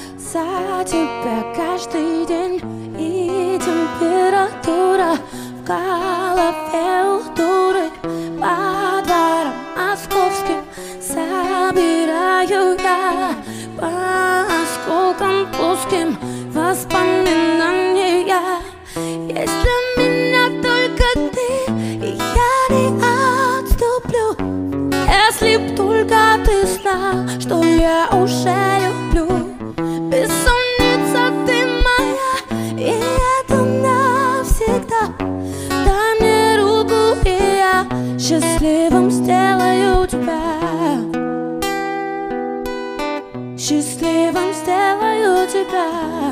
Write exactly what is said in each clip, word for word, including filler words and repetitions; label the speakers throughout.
Speaker 1: за тебя каждый день. И температура в голове у дуры. По дворам московским собираю я по осколкам плоским воспоминания. Есть для меня только ты, и я не отступлю. Если б только ты знал, что я уже люблю. Бессонница ты моя, и это навсегда. Дай мне руку, и я счастливым сделаю тебя. Счастливым сделаю тебя.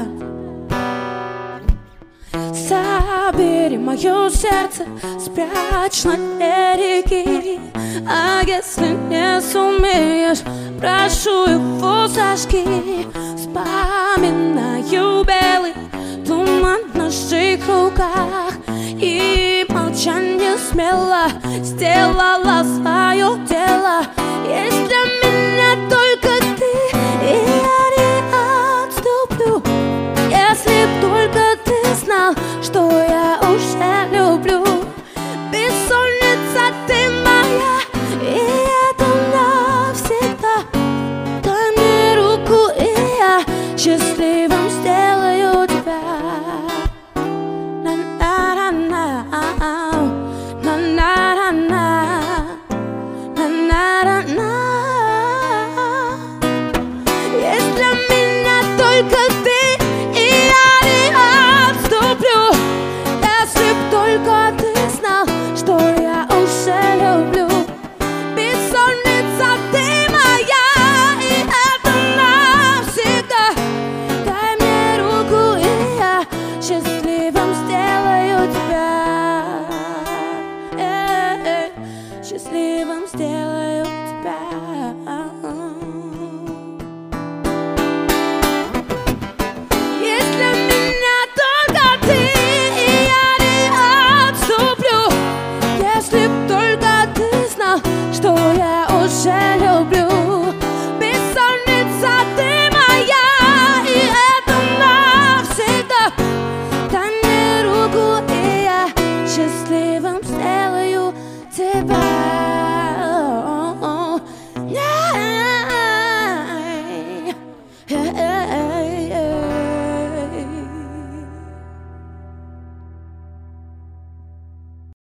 Speaker 1: Забери мое сердце, спрячь на дне реки. А если не сумеешь, прошу его зажги. Вспоминаю белый туман в наших руках, и молчание смело сделала свое дело. Есть для меня только ты, и я не отступлю. Если б только ты знал, что я уже люблю. Бессонница ты моя, и это навсегда. Дай мне руку, и я счастливым сделаю.